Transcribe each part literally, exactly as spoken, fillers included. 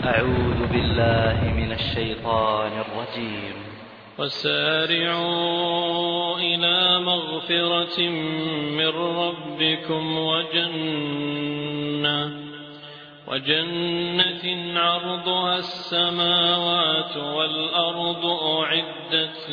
أعوذ بالله من الشيطان الرجيم. وسارعوا إلى مغفرة من ربكم وجنة وجنة عرضها السماوات والأرض أعدت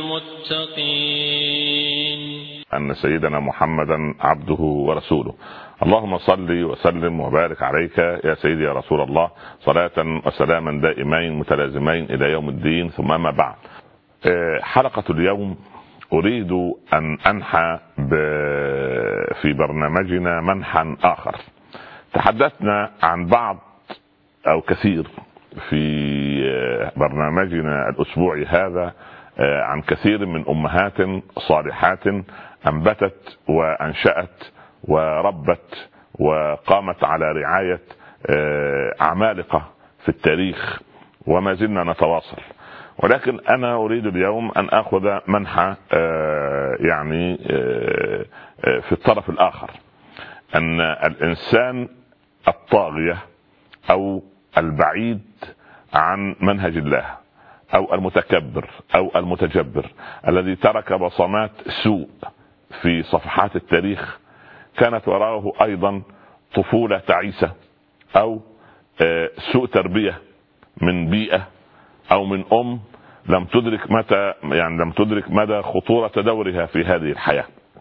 للمتقين. أن سيدنا محمدا عبده ورسوله. اللهم صل وسلم وبارك عليك يا سيدي يا رسول الله، صلاة وسلاما دائمين متلازمين إلى يوم الدين، ثم ما بعد. حلقة اليوم أريد أن أنحى في برنامجنا منحا آخر. تحدثنا عن بعض أو كثير في برنامجنا الأسبوعي هذا عن كثير من أمهات صالحات أنبتت وأنشأت وربت وقامت على رعاية عمالقة في التاريخ، وما زلنا نتواصل. ولكن أنا أريد اليوم أن أخذ منحى يعني في الطرف الآخر، أن الإنسان الطاغية أو البعيد عن منهج الله أو المتكبر أو المتجبر الذي ترك بصمات سوء في صفحات التاريخ، كانت وراءه أيضا طفولة تعيسة أو سوء تربية من بيئة أو من أم لم تدرك متى يعني لم تدرك مدى خطورة دورها في هذه الحياة.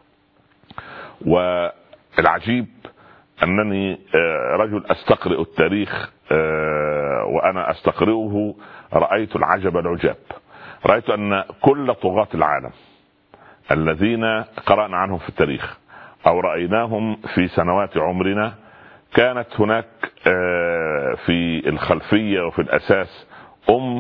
والعجيب أنني رجل أستقرئ التاريخ، وأنا أستقرئه رأيت العجب العجاب. رأيت أن كل طغاة العالم الذين قرأنا عنهم في التاريخ أو رأيناهم في سنوات عمرنا، كانت هناك في الخلفية وفي الأساس أم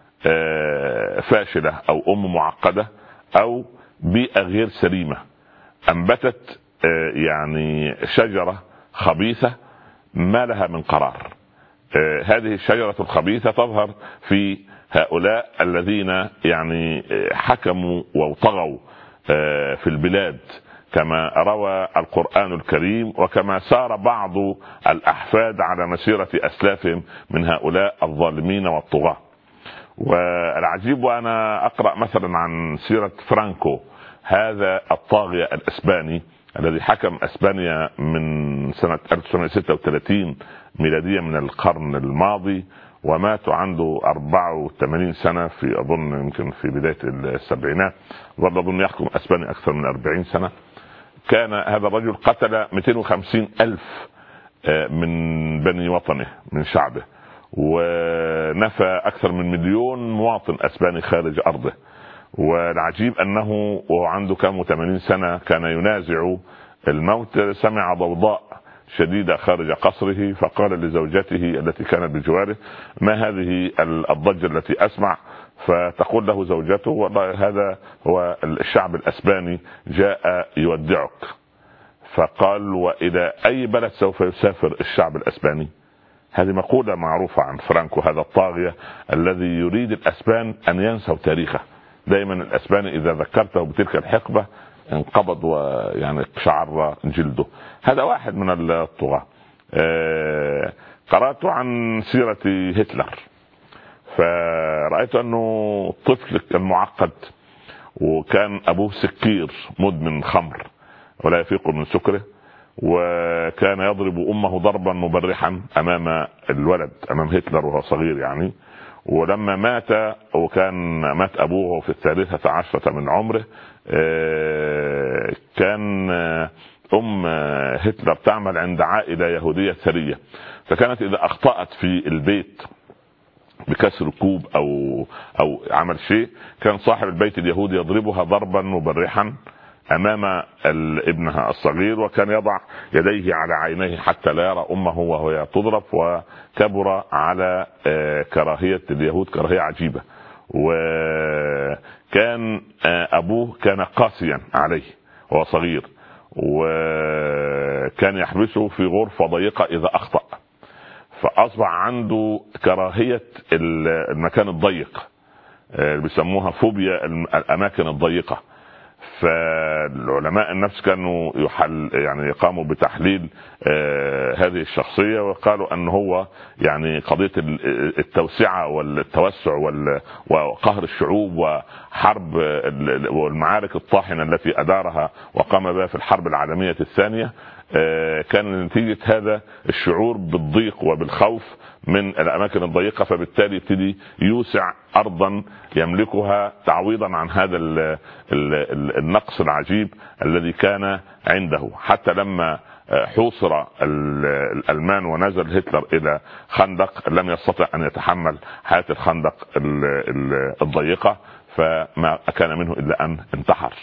فاشلة أو أم معقدة أو بيئة غير سليمة أنبتت يعني شجرة خبيثة ما لها من قرار. هذه الشجرة الخبيثة تظهر في هؤلاء الذين يعني حكموا وطغوا في البلاد، كما روى القرآن الكريم وكما سار بعض الأحفاد على مسيرة أسلافهم من هؤلاء الظالمين والطغاة. والعجيب وأنا أقرأ مثلا عن سيرة فرانكو، هذا الطاغية الإسباني الذي حكم إسبانيا من سنة ألف وتسعمائة وستة وثلاثين ميلادية من القرن الماضي، ومات عنده أربعة وثمانين سنة في أظن يمكن في بداية السبعينات، ظل أظن يحكم إسبانيا أكثر من أربعين سنة. كان هذا الرجل قتل مئتين وخمسين ألف من بني وطنه من شعبه، ونفى أكثر من مليون مواطن أسباني خارج أرضه. والعجيب أنه وعنده كم ثمانين سنة كان ينازع الموت، سمع ضوضاء شديدة خارج قصره، فقال لزوجته التي كانت بجواره: ما هذه الضجة التي أسمع؟ فتقول له زوجته: والله هذا هو الشعب الأسباني جاء يودعك. فقال: وإلى أي بلد سوف يسافر الشعب الأسباني؟ هذه مقولة معروفة عن فرانكو، هذا الطاغية الذي يريد الأسبان أن ينسوا تاريخه. دائما الأسباني إذا ذكرته بتلك الحقبة انقبض ويعني شعر جلده. هذا واحد من الطغاة. آه قرأت عن سيرة هتلر، فرأيت أنه طفل كان معقد، وكان أبوه سكير مدمن خمر ولا يفيق من سكره، وكان يضرب أمه ضربا مبرحا أمام الولد، أمام هتلر وهو صغير يعني. ولما مات وكان مات أبوه في الثالثة عشرة من عمره، كان أم هتلر تعمل عند عائلة يهودية ثرية، فكانت إذا أخطأت في البيت بكسر كوب أو أو عمل شيء، كان صاحب البيت اليهودي يضربها ضربا مبرحا أمام ابنها الصغير، وكان يضع يديه على عينيه حتى لا يرى أمه وهي تضرب. وكبر على كراهية اليهود كراهية عجيبة. وكان أبوه كان قاسيا عليه وهو صغير، وكان يحبسه في غرفة ضيقة إذا أخطأ، فأصبح عنده كراهية المكان الضيق، بيسموها فوبيا الأماكن الضيقة. فالعلماء النفس كانوا يحل يعني يقاموا بتحليل آه هذه الشخصية، وقالوا أن هو يعني قضية التوسعة والتوسع وقهر الشعوب وحرب والمعارك الطاحنة التي أدارها وقام بها في الحرب العالمية الثانية آه كان نتيجة هذا الشعور بالضيق وبالخوف من الأماكن الضيقة، فبالتالي يبتدي يوسع أرضا يملكها تعويضا عن هذا ال ال ال النقص العجيب الذي كان عنده. حتى لما حوصر الألمان ونزل هتلر إلى خندق لم يستطع أن يتحمل حياة الخندق الضيقة، فما كان منه إلا أن انتحر.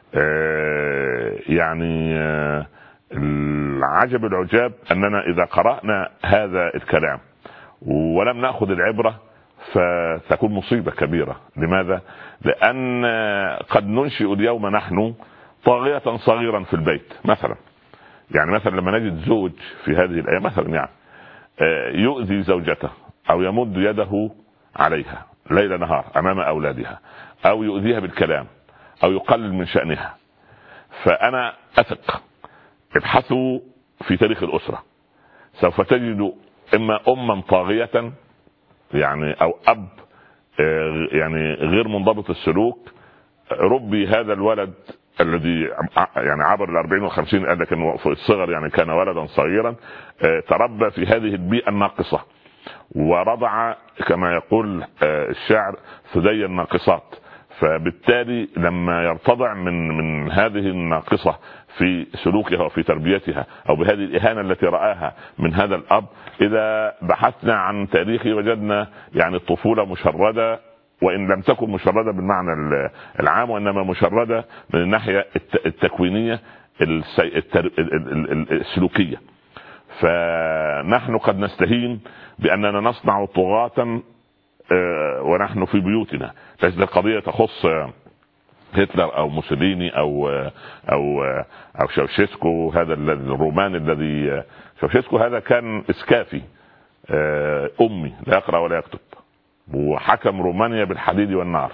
يعني العجب العجاب أننا إذا قرأنا هذا الكلام ولم نأخذ العبرة فتكون مصيبة كبيرة. لماذا؟ لأن قد ننشئ اليوم نحن طاغية صغيرا في البيت مثلا. يعني مثلا لما نجد زوج في هذه الأيام مثلا يعني يؤذي زوجته أو يمد يده عليها ليل نهار أمام أولادها، أو يؤذيها بالكلام، أو يقلل من شأنها، فأنا أثق ابحثوا في تاريخ الأسرة سوف تجدوا إما أما طاغية يعني أو أب يعني غير منضبط السلوك ربي هذا الولد الذي يعني عبر الأربعين والخمسين، لكن في الصغر يعني كان ولدا صغيرا تربى في هذه البيئة الناقصة ورضع كما يقول الشاعر ثدي الناقصات. فبالتالي لما يرتضع من من هذه الناقصة في سلوكها وفي تربيتها أو بهذه الإهانة التي رآها من هذا الأب، إذا بحثنا عن تاريخه وجدنا يعني الطفولة مشردة، وإن لم تكن مشردة بالمعنى العام وإنما مشردة من الناحية التكوينية السلوكية. فنحن قد نستهين بأننا نصنع طغاة ونحن في بيوتنا. ليست القضية تخص هتلر أو موسوليني أو أو أو شاوشيسكو هذا الروماني الذي شاوشيسكو هذا كان إسكافي أمي لا يقرأ ولا يكتب، وحكم رومانيا بالحديد والنار،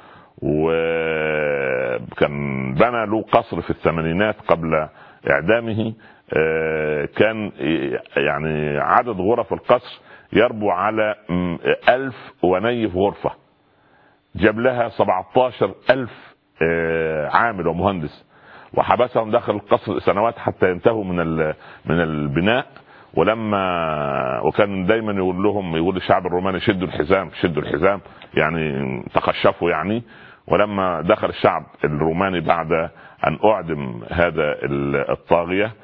وكان بنى له قصر في الثمانينات قبل إعدامه. كان يعني عدد غرف القصر يربو على ألف ونيف غرفة، جاب لها سبعة عشر ألف عامل ومهندس وحبسهم داخل القصر سنوات حتى ينتهوا من من البناء. ولما وكان دايما يقول لهم يقول للشعب الروماني شدوا الحزام شدوا الحزام يعني تقشفوا يعني. ولما دخل الشعب الروماني بعد أن أعدم هذا الطاغية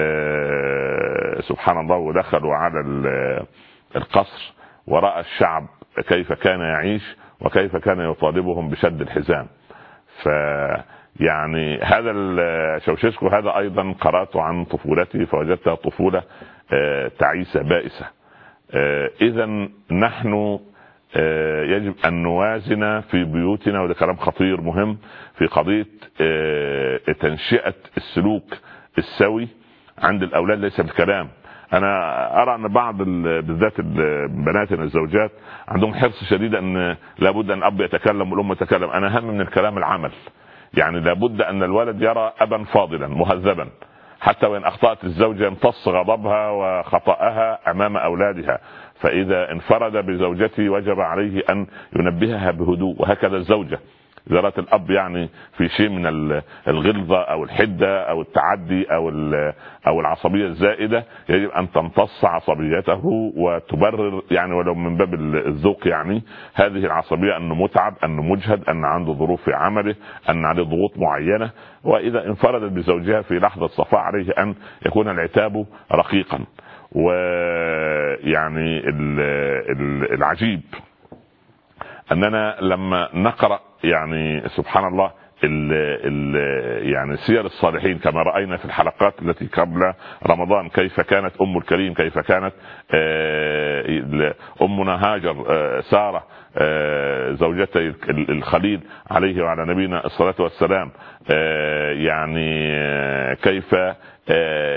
سبحان الله ودخلوا على القصر ورأى الشعب كيف كان يعيش وكيف كان يطالبهم بشد الحزام. ف يعني هذا شاوشيسكو هذا أيضا قرأت عن طفولته فوجدتها طفولة تعيسة بائسة. إذن نحن يجب أن نوازن في بيوتنا، وده كلام خطير مهم في قضية تنشئة السلوك السوي عند الأولاد ليس بالكلام. أنا أرى أن بعض بالذات بناتنا الزوجات عندهم حرص شديد أن لابد أن الأب يتكلم والأم تتكلم. أنا أهم من الكلام العمل. يعني لابد أن الولد يرى أبا فاضلا مهذبا، حتى وإن أخطأت الزوجة يمتص غضبها وخطأها أمام أولادها. فإذا انفرد بزوجته وجب عليه أن ينبهها بهدوء، وهكذا الزوجة إذا رأت الأب يعني في شيء من الغلظة أو الحدة أو التعدي أو أو العصبية الزائدة يجب أن تمتص عصبيته وتبرر يعني ولو من باب الذوق يعني هذه العصبية أنه متعب، أنه مجهد، أن عنده ظروف في عمله، أن عليه ضغوط معينة. وإذا انفردت بزوجها في لحظة صفاء عليه أن يكون العتاب رقيقا. ويعني العجيب أننا لما نقرأ يعني سبحان الله ال ال يعني سير الصالحين كما رأينا في الحلقات التي قبل رمضان، كيف كانت أم الكريم، كيف كانت أمنا هاجر سارة زوجتي الخليل عليه وعلى نبينا الصلاة والسلام، يعني كيف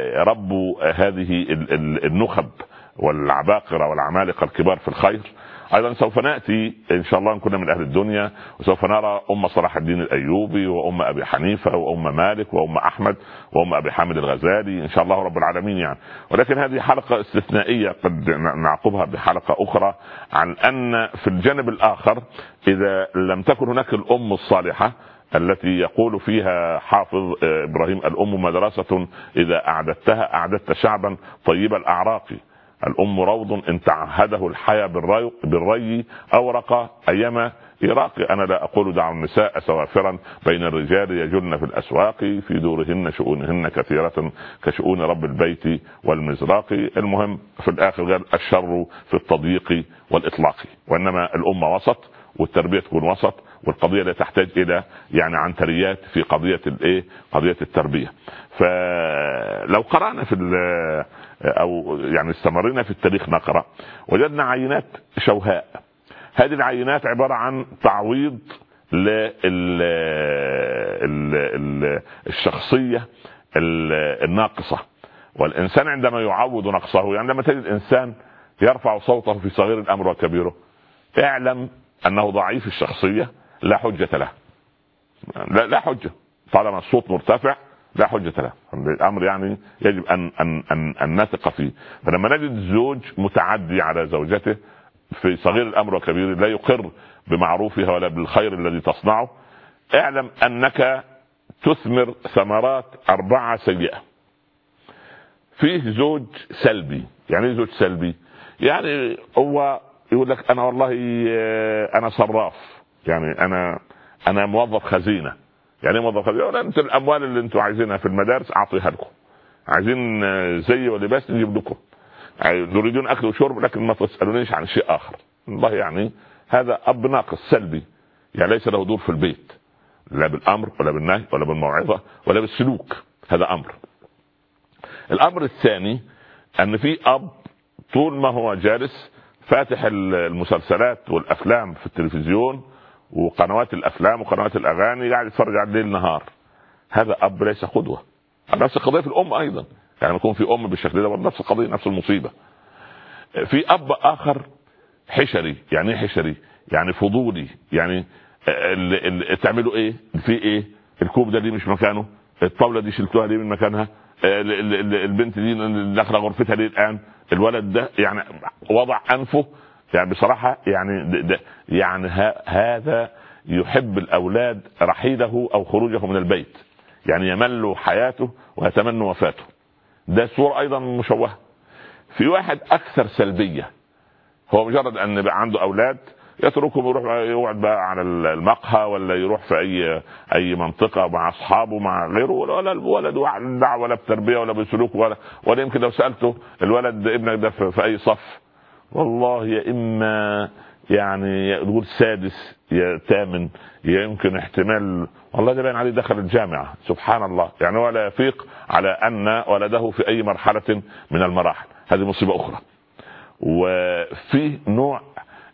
ربوا هذه النخب والعباقرة والعمالقة الكبار في الخير. ايضا سوف ناتي ان شاء الله ان كنا من اهل الدنيا، وسوف نرى ام صلاح الدين الايوبي وام ابي حنيفه وام مالك وام احمد وام ابي حامد الغزالي ان شاء الله رب العالمين يعني. ولكن هذه حلقه استثنائيه قد نعقبها بحلقه اخرى عن ان في الجانب الاخر اذا لم تكن هناك الام الصالحه التي يقول فيها حافظ ابراهيم: الام مدرسه اذا اعددتها اعددت شعبا طيب الاعراق. الأم روض إن تعهده الحياة بالري, بالري أورق أيما إراقي. أنا لا أقول دعوا النساء سوافرا بين الرجال يجلن في الأسواق في دورهن شؤونهن كثيرة كشؤون رب البيت والمزراق. المهم في الآخر قال: الشر في التضييق والإطلاق. وإنما الأمة وسط، والتربية تكون وسط، والقضية لا تحتاج إلى يعني عنتريات في قضية الإيه قضية التربية. فلو قرأنا في أو يعني استمرنا في التاريخ نقرأ وجدنا عينات شوهاء. هذه العينات عبارة عن تعويض للشخصية الناقصة. والإنسان عندما يعوض نقصه، يعني لما تجد إنسان يرفع صوته في صغير الأمر وكبيره، اعلم أنه ضعيف الشخصية لا حجة له. لا, لا حجة طالما الصوت مرتفع، لا حجة له. الأمر يعني يجب أن, أن, أن, أن نثق فيه. فلما نجد زوج متعدي على زوجته في صغير الأمر وكبيره، لا يقر بمعروفها ولا بالخير الذي تصنعه، اعلم أنك تثمر ثمرات أربعة سيئة. فيه زوج سلبي. يعني زوج سلبي يعني هو يقول لك: أنا والله أنا صراف، يعني أنا أنا موظف خزينة. يعني موظف خزينة، ولا أنت الأموال اللي أنتوا عايزينها في المدارس أعطيها لكم، عايزين زي ولباس نجيب لكم، تريدون أكل وشرب لكن ما تسألونيش عن شيء آخر. والله يعني هذا أب ناقص سلبي، يعني ليس له دور في البيت، لا بالأمر ولا بالنهي ولا بالموعظة ولا بالسلوك. هذا أمر. الأمر الثاني أن في أب طول ما هو جالس فاتح المسلسلات والأفلام في التلفزيون وقنوات الأفلام وقنوات الأغاني، قاعد يتفرج على الليل نهار. هذا أب ليس قدوة. نفس القضية في الأم أيضا، يعني يكون في أم بالشكل ده نفس القضية، نفس المصيبة. في أب آخر حشري. يعني إيه حشري؟ يعني فضولي. يعني اللي اللي تعملوا إيه في إيه؟ الكوب ده ليه مش مكانه؟ الطاولة دي شلتوها ليه من مكانها؟ البنت دي داخله غرفتها ليه الآن؟ الولد ده يعني وضع أنفه، يعني بصراحة يعني ده يعني هذا يحب الأولاد رحيله أو خروجه من البيت، يعني يمل حياته ويتمنى وفاته. ده صورة أيضا مشوهة. في واحد أكثر سلبية، هو مجرد أن عنده أولاد يتركهم يروح يقعد بقى على المقهى ولا يروح في أي أي منطقة مع أصحابه مع غيره، ولا الولد دعوة ولا بتربية ولا بسلوك ولا ولا يمكن لو سألته الولد ابنك ده في أي صف، والله يا إما يعني يقول سادس يا ثامن، يمكن احتمال والله ده باين عليه دخل الجامعة. سبحان الله، يعني ولا يفيق على أن ولده في أي مرحلة من المراحل. هذه مصيبة أخرى. وفي نوع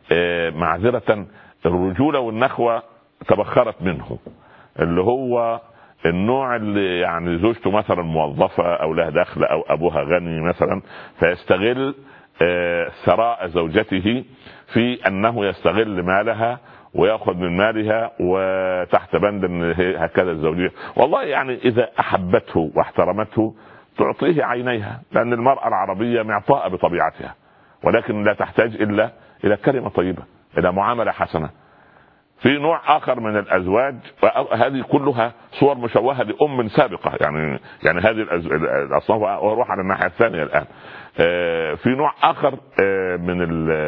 معذرة الرجولة والنخوة تبخرت منه، اللي هو النوع اللي يعني زوجته مثلا موظفة أو لها دخل أو أبوها غني مثلا، فيستغل ثراء زوجته في أنه يستغل مالها ويأخذ من مالها وتحت بند ان هكذا الزوجية. والله يعني إذا أحبته واحترمته تعطيه عينيها، لأن المرأة العربية معطاءة بطبيعتها، ولكن لا تحتاج إلا إلى كلمة طيبة، إلى معاملة حسنة. في نوع آخر من الأزواج، هذه كلها صور مشوهة لأم سابقة، يعني يعني هذه الأصناف. وأروح على الناحية الثانية الآن. في نوع آخر من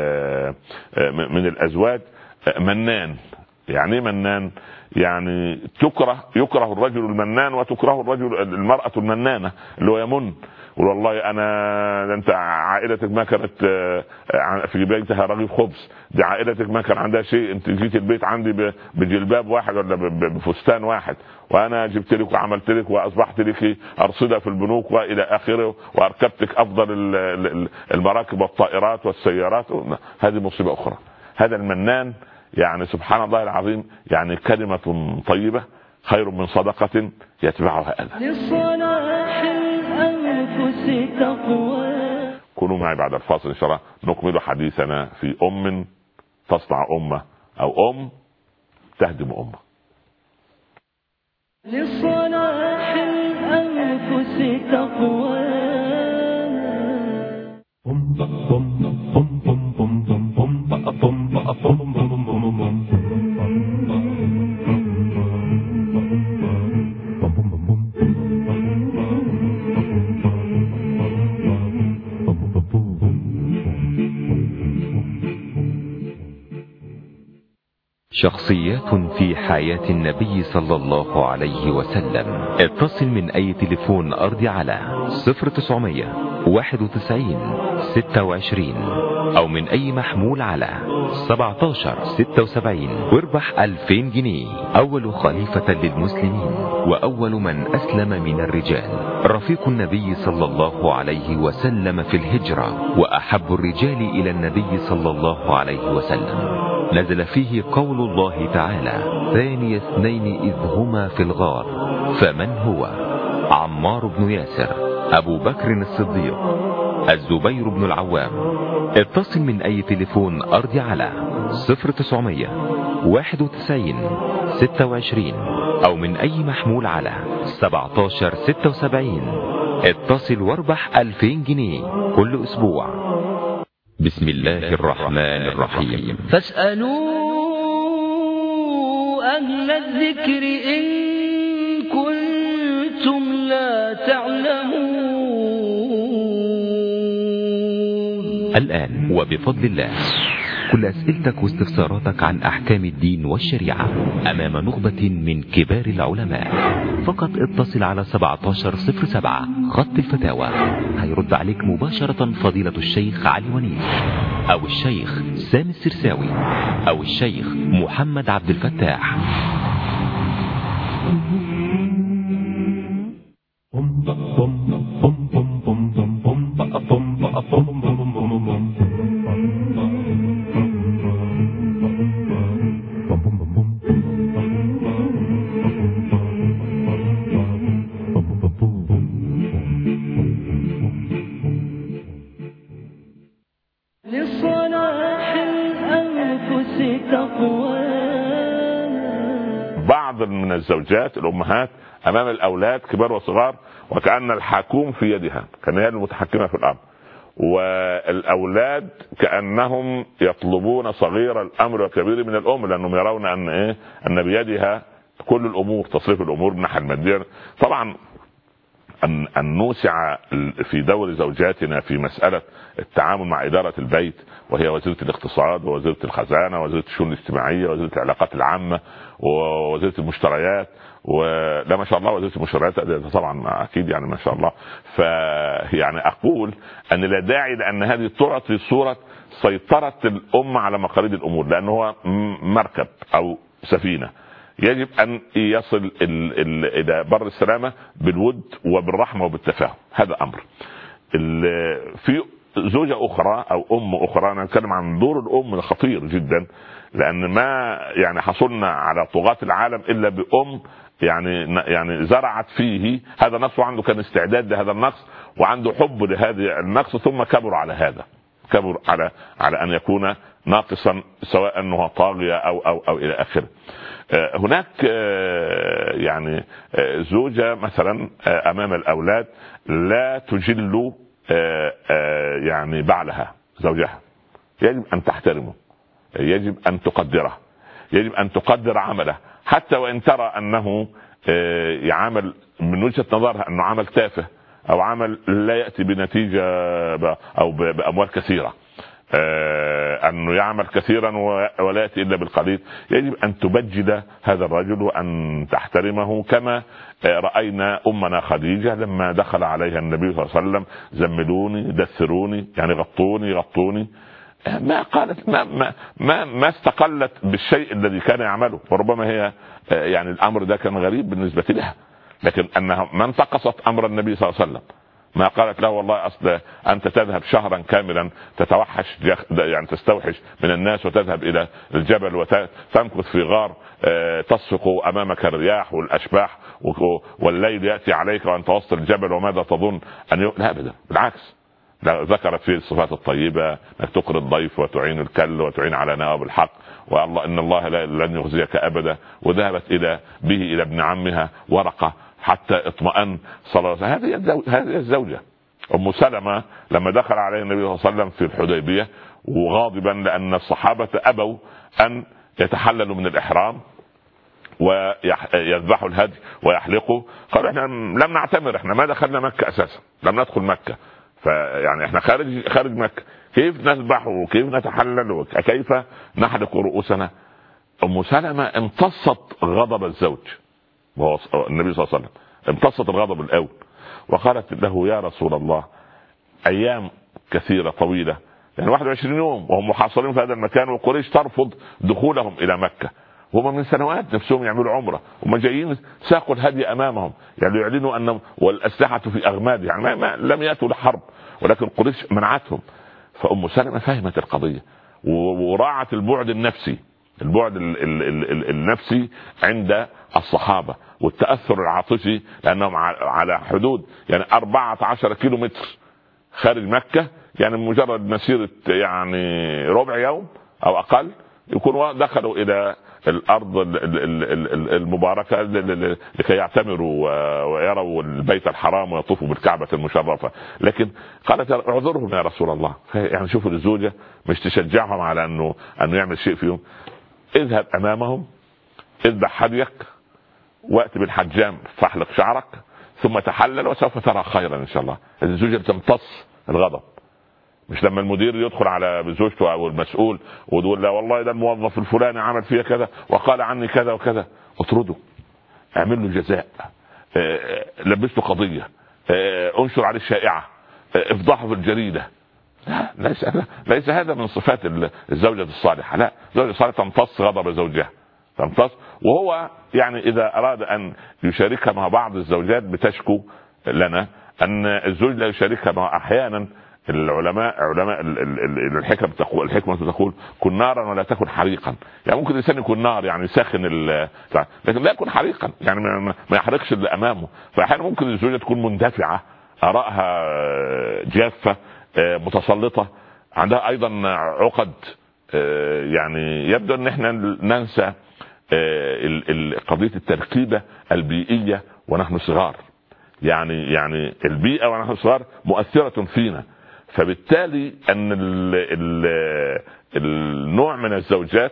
من الأزواج منان. يعني منان يعني تكره يكره الرجل المنان وتكره الرجل المرأة المنانة اللي هو يمن. والله انا انت عائلتك ما كانت في بيتها رغيف خبز، دي عائلتك ما كان عندها شيء، انت جيت البيت عندي بجلباب واحد ولا بفستان واحد، وانا جبت لك وعملت لك واصبحت لك ارصده في البنوك والى اخره، واركبتك افضل المراكب والطائرات والسيارات. هذه مصيبة اخرى. هذا المنان يعني سبحان الله العظيم، يعني كلمة طيبة خير من صدقة يتبعها أذى. كونوا معي بعد الفاصل إن شاء الله نكمل حديثنا في أم تصنع أمة أو أم تهدم أمة. لصلاح الأنفس تقوى. شخصيات في حياة النبي صلى الله عليه وسلم. اتصل من اي تليفون ارضي على صفر تسعمية واحد وتسعين ستة وعشرين او من اي محمول على سبعتاشر ستة وسبعين واربح الفين جنيه. اول خليفة للمسلمين واول من اسلم من الرجال، رفيق النبي صلى الله عليه وسلم في الهجرة واحب الرجال الى النبي صلى الله عليه وسلم. نزل فيه قول الله تعالى: ثاني اثنين إذ هما في الغار. فمن هو؟ عمار بن ياسر، أبو بكر الصديق، الزبير بن العوام. اتصل من أي تليفون أرضي على صفر تسعمية واحد وتسعين ستة وعشرين أو من أي محمول على سبعتاشر ستة وسبعين. اتصل واربح ألفين جنيه كل أسبوع. بسم الله الرحمن الرحيم. فاسألوا أهل الذكر إن كنتم لا تعلمون. الآن وبفضل الله كل أسئلتك واستفساراتك عن أحكام الدين والشريعة أمام نخبة من كبار العلماء. فقط اتصل على سبعتاشر صفر سبعة خط الفتاوى، هيرد عليك مباشرة فضيلة الشيخ علي ونيس أو الشيخ سامي السرساوي أو الشيخ محمد عبد الفتاح. لصلاح الأنفس تقوى. بعض من الزوجات الأمهات أمام الأولاد كبار وصغار وكأن الحاكم في يدها، كان هي المتحكمة في الأمر، والأولاد كأنهم يطلبون صغير الأمر وكبير من الأم، لأنهم يرون أن إيه أن بيدها كل الأمور، تصريف الأمور من الناحية المادية. طبعا أن, أن نوسع في دور زوجاتنا في مسألة التعامل مع إدارة البيت، وهي وزيرة الاقتصاد ووزيرة الخزانة ووزيرة الشؤون الاجتماعية ووزيرة العلاقات العامة ووزيرة المشتريات، ولا ما شاء الله وزيرة المشتريات طبعا أكيد يعني ما شاء الله. فيعني أقول أن لا داعي لأن هذه تعطي صورة سيطرة الأمة على مقاليد الأمور، لأنه هو مركب أو سفينة يجب أن يصل إلى بر السلامة بالود وبالرحمة وبالتفاهم. هذا أمر. في زوجة أخرى أو أم أخرى، أنا أتكلم عن دور الأم الخطير جدا، لأن ما يعني حصلنا على طغاة العالم إلا بأم يعني يعني زرعت فيه هذا النقص، وعنده كان استعداد لهذا النقص وعنده حب لهذا النقص، ثم كبر على هذا، كبر على على أن يكون ناقصا، سواء أنه طاغية أو أو أو إلى آخره. هناك يعني زوجة مثلا أمام الأولاد لا تجل يعني بعلها زوجها، يجب أن تحترمه، يجب أن تقدره، يجب أن تقدر عمله، حتى وإن ترى أنه يعمل من وجهة نظرها أنه عمل تافه أو عمل لا يأتي بنتيجة أو بأموال كثيرة، أنه يعمل كثيرا ولا يأتي إلا بالقليل. يجب أن تبجل هذا الرجل وأن تحترمه، كما رأينا أمنا خديجة لما دخل عليها النبي صلى الله عليه وسلم: زملوني دثروني، يعني غطوني غطوني، ما قالت ما ما ما, ما استقلت بالشيء الذي كان يعمله، وربما هي يعني الأمر ده كان غريب بالنسبة لها، لكن أنها ما انتقصت أمر النبي صلى الله عليه وسلم، ما قالت له والله أصل أنت تذهب شهرا كاملا تتوحش يعني تستوحش من الناس وتذهب إلى الجبل وتمكث في غار تصفق أمامك الرياح والأشباح والليل يأتي عليك وأنت وسط الجبل وماذا تظن أن ي... لا أبدا، بالعكس ذكرت فيه الصفات الطيبة، انك تقري الضيف وتعين الكل وتعين على نواب الحق، والله ان الله لن يخزيك ابدا. وذهبت الى به الى ابن عمها ورقة حتى اطمأن صلى الله عليه وسلم. هذه الزوجة ام سلمة لما دخل عليه النبي صلى الله عليه وسلم في الحديبية وغاضبا لان الصحابة ابوا ان يتحللوا من الاحرام ويذبحوا الهدي ويحلقوا، قالوا احنا لم نعتمر، احنا ما دخلنا مكة اساسا، لم ندخل مكة، فيعني احنا خارج خارج مكة، كيف نذبح وكيف نتحلل وكيف نحلق رؤوسنا؟ ام سلمة امتصت غضب الزوج وهو النبي صلى الله عليه وسلم، امتصت الغضب الاول وقالت له يا رسول الله ايام كثيرة طويلة، يعني واحد وعشرين يوم وهم محاصرين في هذا المكان، وقريش ترفض دخولهم الى مكة، وهم من سنوات نفسهم يعملوا عمرة، هم جايين ساقوا الهدي امامهم، يعني يعلنوا ان والاسلحة في اغماد، يعني ما ما لم ياتوا لحرب، ولكن قريش منعتهم. فام سلمة فهمت القضية وراعت البعد النفسي، البعد ال ال ال ال النفسي عند الصحابة والتأثر العاطفي، لأنهم على حدود يعني أربعة عشر كيلو متر خارج مكة، يعني مجرد مسيرة يعني ربع يوم أو أقل يكونوا دخلوا إلى الأرض المباركة لكي يعتمروا ويروا البيت الحرام ويطوفوا بالكعبة المشرفة. لكن قالت اعذرهم يا رسول الله، يعني شوفوا الزوجة مش تشجعهم على أنه أنه يعمل شيء فيهم، اذهب أمامهم اذبح هديك وقت بالحجام فاحلق شعرك ثم تحلل وسوف ترى خيرا إن شاء الله. الزوجة تمتص الغضب، مش لما المدير يدخل على زوجته او المسؤول ويقول لا والله ده الموظف الفلاني عمل فيها كذا وقال عني كذا وكذا، اطرده، اعمل له جزاء، اه لبسته قضية، اه انشر عليه الشائعة، اه افضحه في الجريدة. لا ليس, ليس هذا من صفات الزوجة الصالحة. لا، الزوجة الصالحة تمتص غضب زوجها، تمتص. وهو يعني اذا اراد ان يشاركها مع بعض الزوجات بتشكو لنا ان الزوج لا يشاركها مع احيانا العلماء علماء الحكم تقول الحكمة تقول كن نارا ولا تكن حريقا، يعني ممكن الانسان يكون نار يعني ساخن لكن لا يكون حريقا، يعني ما يحرقش اللي امامه. فاحيانا ممكن الزوجة تكون مندفعة، ارائها جافة، متسلطة، عندها ايضا عقد، يعني يبدو ان احنا ننسى قضية التركيبة البيئية ونحن صغار، يعني يعني البيئة ونحن صغار مؤثرة فينا، فبالتالي ان ال ال النوع من الزوجات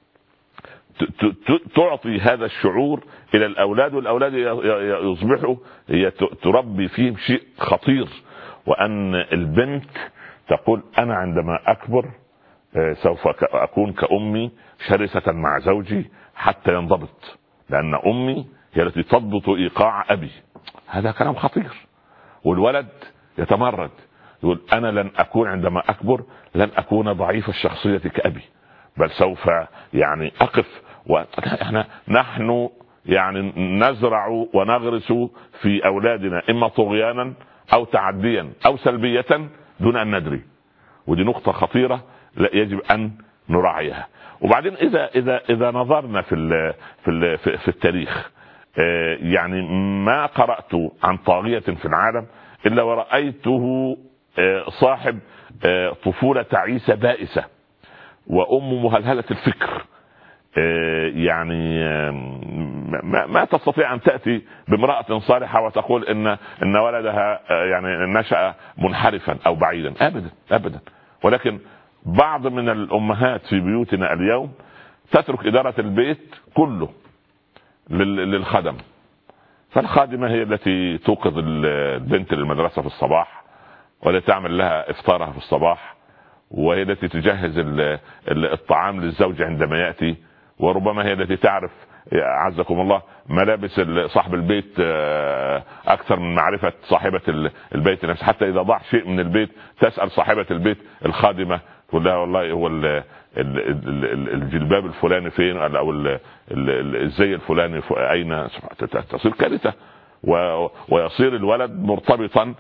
تعطي هذا الشعور الى الاولاد، والاولاد يصبحوا هي تربي فيهم شيء خطير، وان البنت تقول انا عندما اكبر سوف اكون كامي شرسة مع زوجي حتى ينضبط، لان امي هي التي تضبط ايقاع ابي. هذا كلام خطير. والولد يتمرد يقول انا لن اكون عندما اكبر لن اكون ضعيف الشخصية كأبي، بل سوف يعني اقف. واحنا نحن يعني نزرع ونغرس في اولادنا اما طغيانا او تعديا او سلبية دون ان ندري، ودي نقطة خطيرة لا يجب ان نراعيها. وبعدين اذا اذا اذا نظرنا في ال في ال في التاريخ، يعني ما قرأت عن طاغية في العالم إلا ورأيته صاحب طفولة تعيسة بائسة وأم مهلهلة الفكر، يعني ما تستطيع أن تأتي بامرأة صالحة وتقول إن إن ولدها يعني نشأ منحرفا أو بعيدا، أبدا أبدا. ولكن بعض من الأمهات في بيوتنا اليوم تترك إدارة البيت كله للخدم، فالخادمة هي التي توقظ البنت للمدرسة في الصباح، والتي تعمل لها إفطارها في الصباح، وهي التي تجهز الطعام للزوج عندما يأتي، وربما هي التي تعرف عزكم الله ملابس صاحب البيت أكثر من معرفة صاحبة البيت نفسه. حتى إذا ضاع شيء من البيت تسأل صاحبة البيت الخادمة تقول لها والله هو الجلباب الفلاني فين، او الزي الفلاني اين. تصير كارثة، ويصير الولد مرتبطا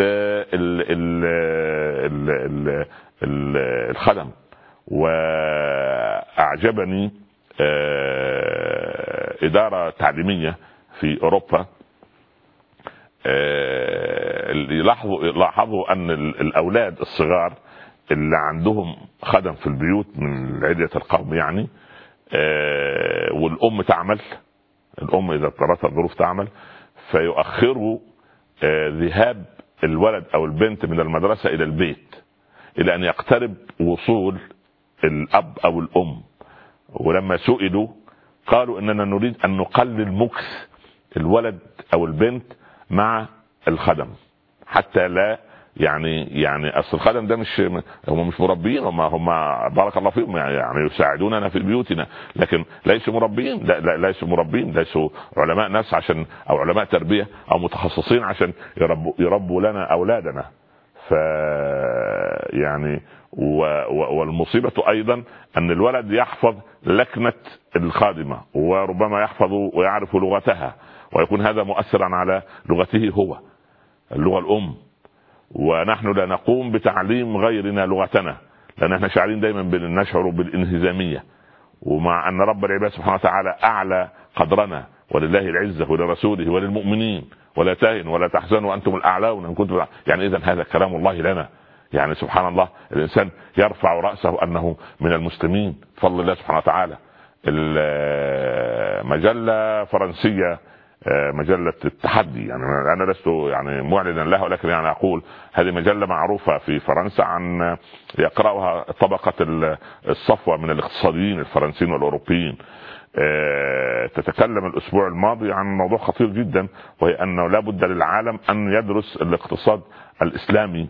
بالخدم. واعجبني ادارة تعليمية في اوروبا يلاحظوا يلاحظوا ان الاولاد الصغار اللي عندهم خدم في البيوت من عدة القوم يعني، والام تعمل، الام اذا اضطرت الظروف تعمل، فيؤخروا ذهاب الولد او البنت من المدرسة الى البيت الى ان يقترب وصول الاب او الام. ولما سئلوا قالوا اننا نريد ان نقلل مكث الولد او البنت مع الخدم حتى لا يعني يعني اصل الخدم ده مش هم مش مربين، هم هم بارك الله فيهم يعني يساعدوننا في بيوتنا، لكن ليسوا مربين، لا, لا ليسوا مربين، ليسوا علماء نفس عشان او علماء تربيه او متخصصين عشان يربوا يربوا لنا اولادنا. ف يعني والمصيبه ايضا ان الولد يحفظ لكنه الخادمه وربما يحفظ ويعرف لغتها ويكون هذا مؤثرا على لغته هو اللغه الام، ونحن لا نقوم بتعليم غيرنا لغتنا لان احنا شاعرين دايما نشعر بالانهزاميه، ومع ان رب العباد سبحانه وتعالى اعلى قدرنا ولله العزه ولرسوله وللمؤمنين ولا تهنوا ولا تحزنوا وانتم الاعلون ان كنتم يعني اذا هذا كلام الله لنا يعني سبحان الله. الانسان يرفع راسه انه من المسلمين بفضل الله سبحانه وتعالى. المجله فرنسيه مجلة التحدي، يعني أنا لست يعني معلنا لها ولكن يعني أقول هذه مجلة معروفة في فرنسا عن يقرأها طبقة الصفوة من الاقتصاديين الفرنسيين والأوروبيين. تتكلم الأسبوع الماضي عن موضوع خطير جدا، وهي أنه لا بد للعالم أن يدرس الاقتصاد الإسلامي،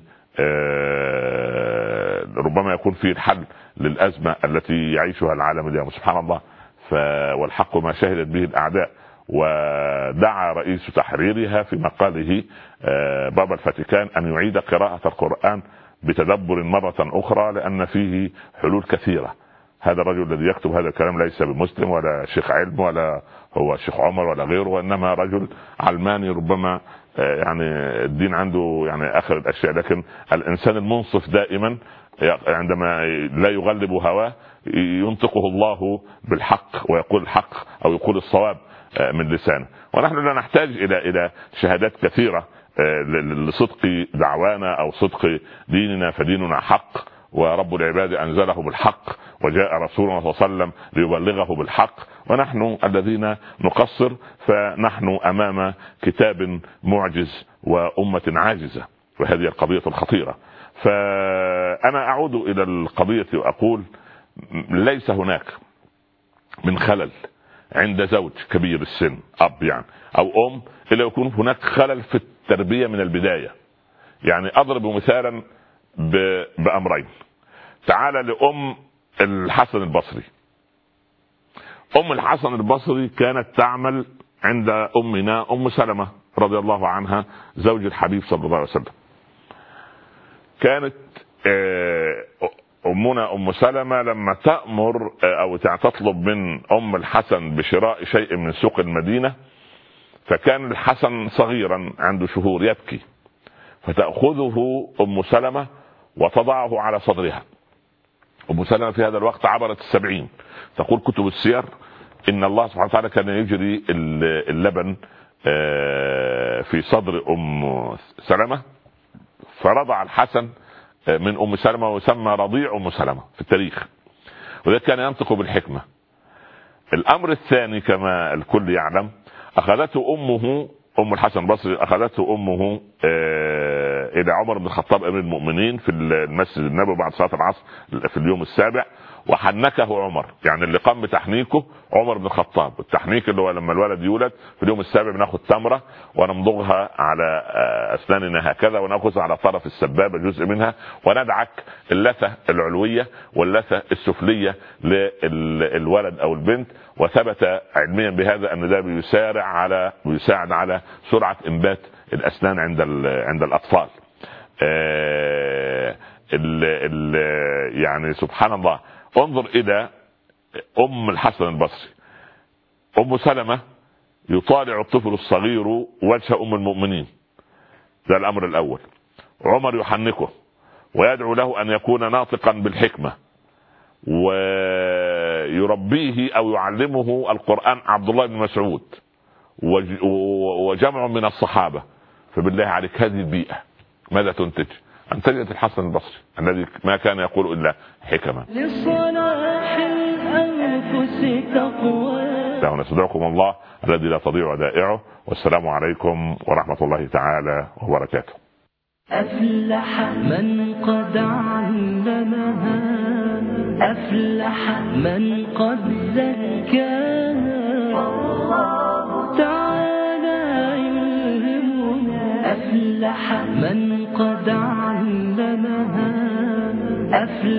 ربما يكون فيه الحل للأزمة التي يعيشها العالم اليوم سبحان الله. والحق ما شهدت به الأعداء. ودعا رئيس تحريرها في مقاله بابا الفاتيكان أن يعيد قراءة القرآن بتدبر مرة أخرى لأن فيه حلول كثيرة. هذا الرجل الذي يكتب هذا الكلام ليس بمسلم ولا شيخ علم ولا هو الشيخ عمر ولا غيره، وإنما رجل علماني ربما يعني الدين عنده يعني آخر الأشياء، لكن الإنسان المنصف دائما عندما لا يغلب هواه ينطقه الله بالحق ويقول الحق أو يقول الصواب من لسانه. ونحن لا نحتاج إلى إلى شهادات كثيرة لصدق دعوانا أو صدق ديننا، فديننا حق ورب العباد أنزله بالحق وجاء رسولنا صلى الله عليه وسلم ليبلغه بالحق، ونحن الذين نقصر فنحن أمام كتاب معجز وأمة عاجزة، وهذه القضية الخطيرة. فأنا أعود إلى القضية وأقول ليس هناك من خلل عند زوج كبير السن أب يعني أو أم إلا يكون هناك خلل في التربية من البداية. يعني أضرب مثالا بأمرين. تعال لأم الحسن البصري. أم الحسن البصري كانت تعمل عند أمنا أم سلمة رضي الله عنها زوج الحبيب صلى الله عليه وسلم. كانت أمنا أم سلمة لما تأمر أو تطلب من أم الحسن بشراء شيء من سوق المدينة، فكان الحسن صغيرا عنده شهور يبكي، فتأخذه أم سلمة وتضعه على صدرها. أم سلمة في هذا الوقت عبرت السبعين. تقول كتب السير إن الله سبحانه وتعالى كان يجري اللبن في صدر أم سلمة، فرضع الحسن من أم سلمة وسمى رضيع أم سلمة في التاريخ، وذا كان ينطق بالحكمة. الأمر الثاني كما الكل يعلم أخذته أمه أم الحسن البصري أخذته أمه إلى عمر بن الخطاب أمير المؤمنين في المسجد النبوي بعد صلاة العصر في اليوم السابع، وحنكه عمر، يعني اللي قام بتحنيكه عمر بن الخطاب. التحنيك اللي هو لما الولد يولد في اليوم السابع بناخذ تمرة ونمضغها على أسناننا هكذا ونأخذها على طرف السبابة جزء منها وندعك اللثة العلوية واللثة السفلية للولد أو البنت، وثبت علميا بهذا أن ده بيسارع على بيساعد على سرعة إنبات الأسنان عند عند الأطفال. ال ال يعني سبحان الله. انظر إلى أم الحسن البصري. أم سلمة يطالع الطفل الصغير وجه أم المؤمنين، ده الأمر الأول. عمر يحنكه ويدعو له أن يكون ناطقا بالحكمة، ويربيه أو يعلمه القرآن عبد الله بن مسعود وجمع من الصحابة، فبالله عليك هذه البيئة ماذا تنتج؟ أن تجد الحسن البصري الذي ما كان يقول إلا حكما. لصلاح الأنفس تقوى. ونستودعكم الله الذي لا تضيع ودائعه، والسلام عليكم ورحمة الله تعالى وبركاته. أفلح من قد علمها، أفلح من قد زكاها، تعالى يلهمنا. أفلح من قد علمها، أفلح